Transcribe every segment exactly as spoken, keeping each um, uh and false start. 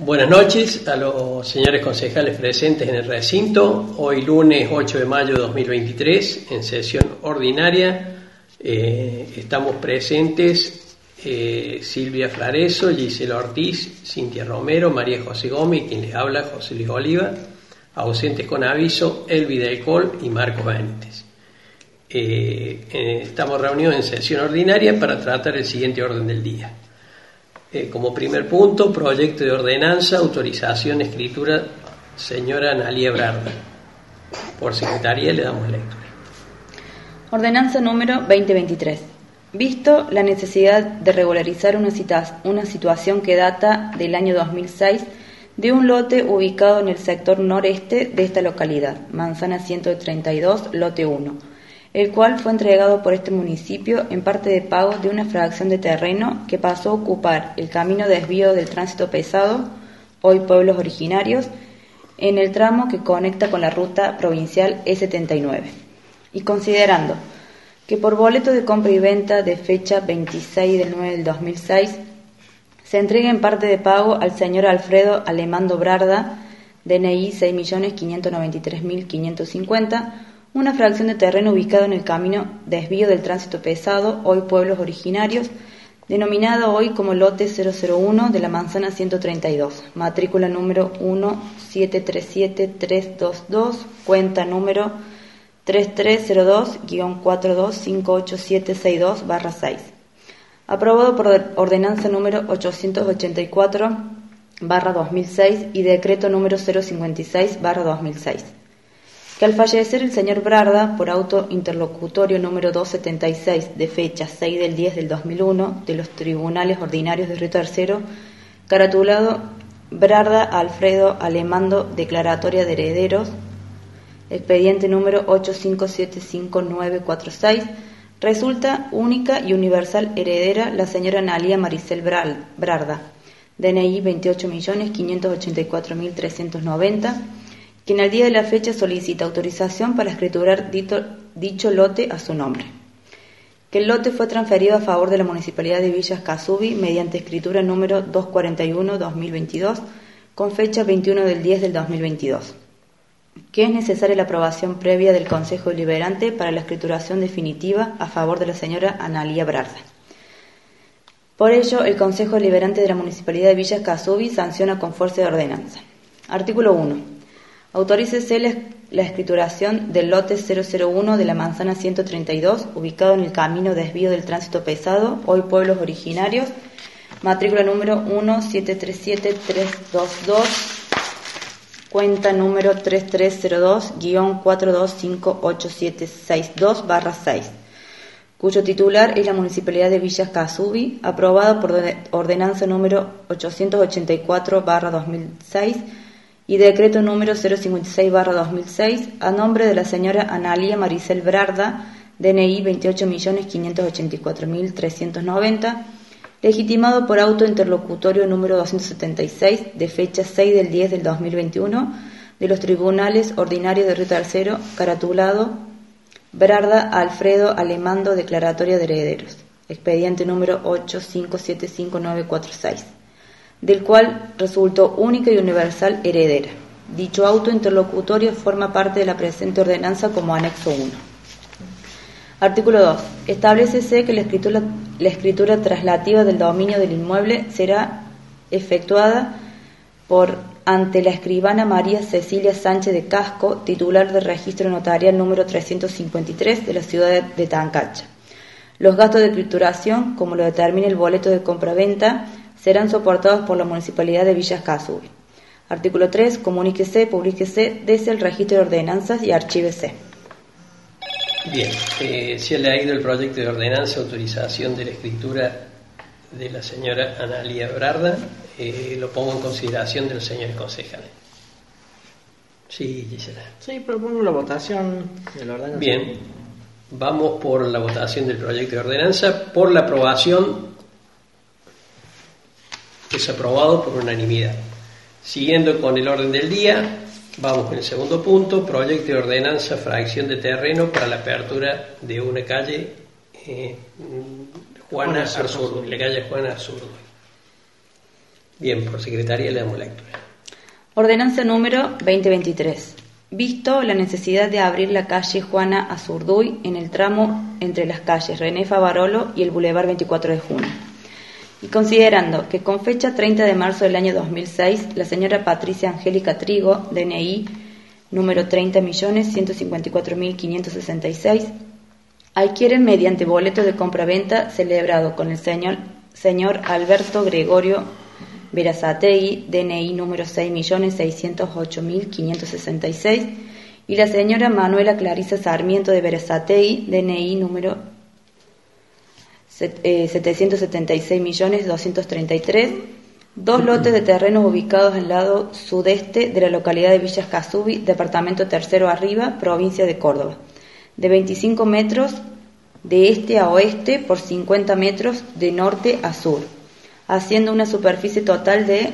Buenas noches a los señores concejales presentes en el recinto. Hoy lunes ocho de mayo de dos mil veintitrés, en sesión ordinaria, eh, estamos presentes eh, Silvia Flareso, Gisela Ortiz, Cintia Romero, María José Gómez, quien les habla, José Luis Oliva, ausentes con aviso, Elvi Del Col y Marcos Benítez. Eh, eh, estamos reunidos en sesión ordinaria para tratar el siguiente orden del día. Eh, como primer punto, proyecto de ordenanza, autorización, escritura, señora Analía Brarda. Por secretaría le damos lectura. Ordenanza número veinte veintitrés. Visto la necesidad de regularizar una, cita- una situación que data del año dos mil seis de un lote ubicado en el sector noreste de esta localidad, Manzana ciento treinta y dos, lote uno, el cual fue entregado por este municipio en parte de pago de una fracción de terreno que pasó a ocupar el camino desvío del tránsito pesado, hoy pueblos originarios, en el tramo que conecta con la ruta provincial E setenta y nueve. Y considerando que por boleto de compra y venta de fecha veintiséis del nueve del dos mil seis se entrega en parte de pago al señor Alfredo Alemando Brarda, D N I seis millones quinientos noventa y tres mil quinientos cincuenta, una fracción de terreno ubicado en el camino desvío del tránsito pesado, hoy pueblos originarios, denominado hoy como lote cero cero uno de la Manzana ciento treinta y dos, matrícula número uno siete tres siete tres dos dos, cuenta número tres tres cero dos guión cuatro dos cinco ocho siete seis dos barra seis, aprobado por ordenanza número ochocientos ochenta y cuatro barra dos mil seis y decreto número cero cincuenta y seis barra dos mil seis. Que al fallecer el señor Brarda, por auto interlocutorio número doscientos setenta y seis de fecha seis del diez del dos mil uno de los tribunales ordinarios de Río Tercero, caratulado Brarda Alfredo Alemando, declaratoria de herederos, expediente número ocho cinco siete cinco nueve cuatro seis, resulta única y universal heredera la señora Analía Maricel Brarda, D N I veintiocho millones quinientos ochenta y cuatro mil trescientos noventa, quien al día de la fecha solicita autorización para escriturar dito, dicho lote a su nombre. Que el lote fue transferido a favor de la Municipalidad de Villas Casubi mediante escritura número doscientos cuarenta y uno barra dos mil veintidós con fecha veintiuno del diez del dos mil veintidós. Que es necesaria la aprobación previa del Consejo Deliberante para la escrituración definitiva a favor de la señora Analía Brarda. Por ello, el Consejo Deliberante de la Municipalidad de Villas Casubi sanciona con fuerza de ordenanza. Artículo uno. Autorícese la, la escrituración del lote cero cero uno de la Manzana ciento treinta y dos, ubicado en el camino desvío del tránsito pesado, hoy pueblos originarios, matrícula número uno siete tres siete tres dos dos, cuenta número tres tres cero dos guión cuatro dos cinco ocho siete seis dos barra seis, cuyo titular es la Municipalidad de Villas Casubi, aprobado por ordenanza número ochocientos ochenta y cuatro barra dos mil seis, y decreto número cero cincuenta y seis barra dos mil seis a nombre de la señora Analía Maricel Brarda, D N I veintiocho millones quinientos ochenta y cuatro mil trescientos noventa, legitimado por auto interlocutorio número doscientos setenta y seis de fecha seis del diez del dos mil veintiuno de los tribunales ordinarios de Río Tercero, caratulado Brarda Alfredo Alemando, declaratoria de herederos, expediente número ocho cinco siete cinco nueve cuatro seis, del cual resultó única y universal heredera. Dicho auto interlocutorio forma parte de la presente ordenanza como anexo uno. Artículo dos. Establécese que la escritura, la escritura traslativa del dominio del inmueble será efectuada por ante la escribana María Cecilia Sánchez de Casco, titular del registro notarial número trescientos cincuenta y tres de la ciudad de Tancacha. Los gastos de escrituración, como lo determina el boleto de compraventa, serán soportados por la Municipalidad de Villas Casubi. Artículo tres. Comuníquese, publíquese desde el registro de ordenanzas y archívese. Bien, eh, se ha leído el proyecto de ordenanza, autorización de la escritura de la señora Analía Brarda. Eh, lo pongo en consideración de los señores concejales. Sí, Gisela. Sí, propongo la votación de la ordenanza. Bien, vamos por la votación del proyecto de ordenanza. Por la aprobación, es aprobado por unanimidad. Siguiendo con el orden del día, vamos con el segundo punto, proyecto de ordenanza, fracción de terreno para la apertura de una calle, eh, Juana Arzurduy, la calle Juana Arzurduy. Bien, por secretaría le damos lectura. Ordenanza número veinte veintitrés. Visto la necesidad de abrir la calle Juana Azurduy en el tramo entre las calles René Favarolo y el Boulevard veinticuatro de junio. Y considerando que con fecha treinta de marzo del año dos mil seis, la señora Patricia Angélica Trigo, D N I número treinta millones ciento cincuenta y cuatro mil quinientos sesenta y seis, adquieren mediante boleto de compraventa celebrado con el señor, señor Alberto Gregorio Berazategui, D N I número seis millones seiscientos ocho mil quinientos sesenta y seis, y la señora Manuela Clarisa Sarmiento de Berazategui, D N I número setecientos setenta y seis millones doscientos treinta y tres, dos lotes de terrenos ubicados en el lado sudeste de la localidad de Villa Escazubí, departamento Tercero Arriba, provincia de Córdoba, de veinticinco metros de este a oeste por cincuenta metros de norte a sur, haciendo una superficie total de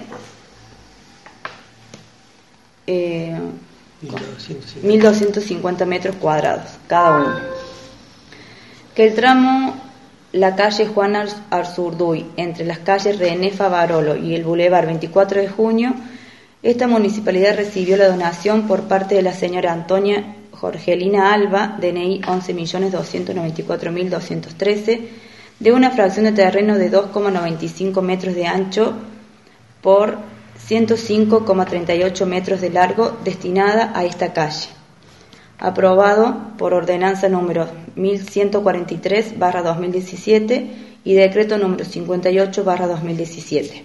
eh, mil doscientos cincuenta metros cuadrados cada uno. Que el tramo la calle Juan Azurduy entre las calles René Favarolo y el Boulevard veinticuatro de junio, esta municipalidad recibió la donación por parte de la señora Antonia Jorgelina Alba, D N I once millones doscientos noventa y cuatro mil doscientos trece, de una fracción de terreno de dos coma noventa y cinco metros de ancho por ciento cinco coma treinta y ocho metros de largo, destinada a esta calle, aprobado por ordenanza número mil ciento cuarenta y tres barra dos mil diecisiete y decreto número cincuenta y ocho barra dos mil diecisiete.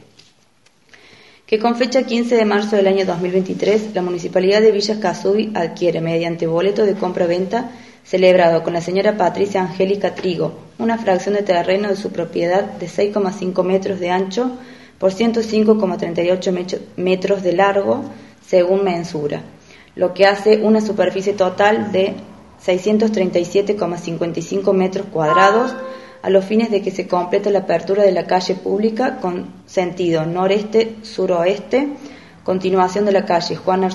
Que con fecha quince de marzo del año dos mil veintitrés, la Municipalidad de Villa Escazubí adquiere mediante boleto de compra-venta celebrado con la señora Patricia Angélica Trigo una fracción de terreno de su propiedad de seis coma cinco metros de ancho por ciento cinco coma treinta y ocho metros de largo según mensura, lo que hace una superficie total de seiscientos treinta y siete coma cincuenta y cinco metros cuadrados, a los fines de que se complete la apertura de la calle pública con sentido noreste-suroeste, continuación de la calle Juan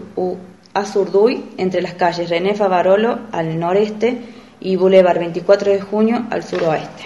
Azurduy entre las calles René Favarolo al noreste y Boulevard veinticuatro de junio al suroeste.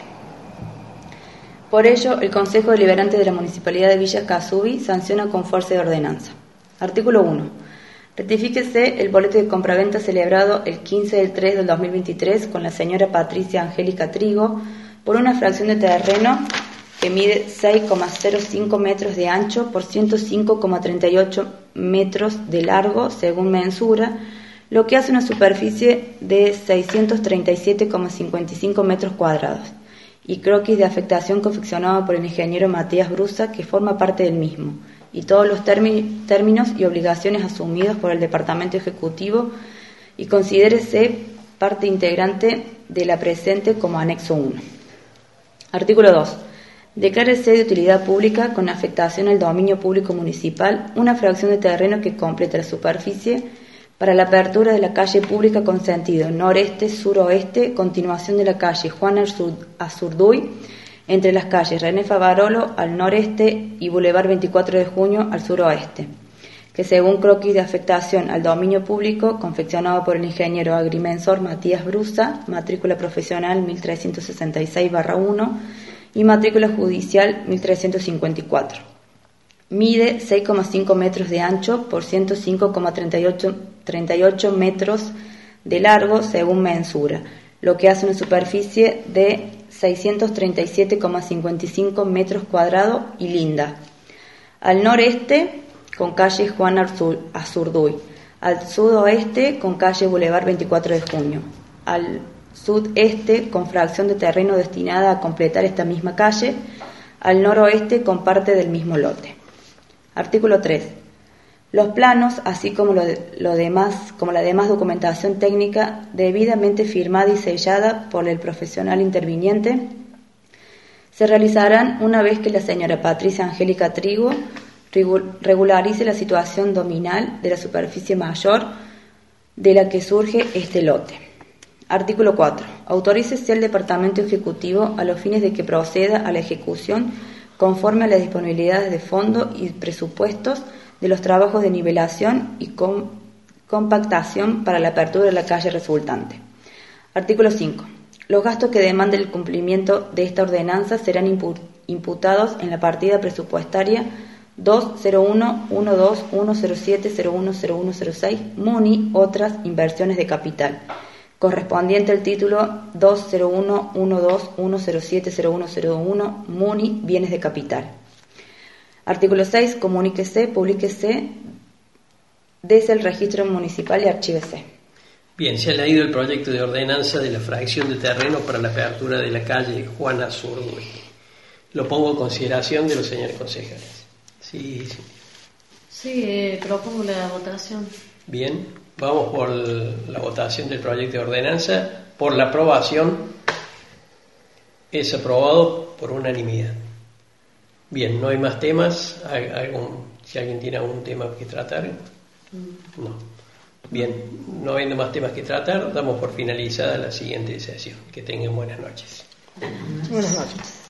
Por ello, el Consejo Deliberante de la Municipalidad de Villa Escazubí sanciona con fuerza de ordenanza. Artículo uno. Rectifíquese el boleto de compraventa celebrado el quince del tres del dos mil veintitrés con la señora Patricia Angélica Trigo por una fracción de terreno que mide seis coma cero cinco metros de ancho por ciento cinco coma treinta y ocho metros de largo según mensura, lo que hace una superficie de seiscientos treinta y siete coma cincuenta y cinco metros cuadrados, y croquis de afectación confeccionado por el ingeniero Matías Brusa, que forma parte del mismo, y todos los térmi- términos y obligaciones asumidos por el Departamento Ejecutivo, y considérese parte integrante de la presente como anexo uno. Artículo dos. Declárese de utilidad pública con afectación al dominio público municipal una fracción de terreno que complete la superficie para la apertura de la calle pública con sentido noreste-suroeste, continuación de la calle Juan Azurduy entre las calles René Favarolo al noreste y Boulevard veinticuatro de junio al suroeste, que según croquis de afectación al dominio público confeccionado por el ingeniero agrimensor Matías Brusa, matrícula profesional mil trescientos sesenta y seis barra uno y matrícula judicial mil trescientos cincuenta y cuatro. Mide seis coma cinco metros de ancho por ciento cinco coma treinta y ocho metros de largo según mensura, lo que hace una superficie de seiscientos treinta y siete coma cincuenta y cinco metros cuadrados y linda. Al noreste con calle Juan Azurduy, al sudoeste con calle Boulevard veinticuatro de junio, al sudeste con fracción de terreno destinada a completar esta misma calle, al noroeste con parte del mismo lote. Artículo tres. Los planos, así como lo, de, lo demás, como la demás documentación técnica debidamente firmada y sellada por el profesional interviniente, se realizarán una vez que la señora Patricia Angélica Trigo regularice la situación dominal de la superficie mayor de la que surge este lote. Artículo cuatro. Autorícese al Departamento Ejecutivo a los fines de que proceda a la ejecución conforme a las disponibilidades de fondo y presupuestos de los trabajos de nivelación y com- compactación para la apertura de la calle resultante. Artículo cinco. Los gastos que demande el cumplimiento de esta ordenanza serán impu- imputados en la partida presupuestaria dos cero uno uno dos uno cero siete cero uno cero uno cero seis, Muni, otras inversiones de capital, correspondiente al título dos cero uno uno dos uno cero siete cero uno cero uno, Muni, bienes de capital. Artículo seis. Comuníquese, publíquese, desde el registro municipal y archívese. Bien, se ha leído el proyecto de ordenanza de la fracción de terreno para la apertura de la calle Juana Zurduy. Lo pongo a consideración de los señores concejales. Sí, sí. Sí, eh, propongo la votación. Bien, vamos por la votación del proyecto de ordenanza. Por la aprobación, es aprobado por unanimidad. Bien, no hay más temas. ¿Hay algún, si alguien tiene algún tema que tratar? No. Bien, no habiendo más temas que tratar, damos por finalizada la siguiente sesión. Que tengan buenas noches. Buenas noches.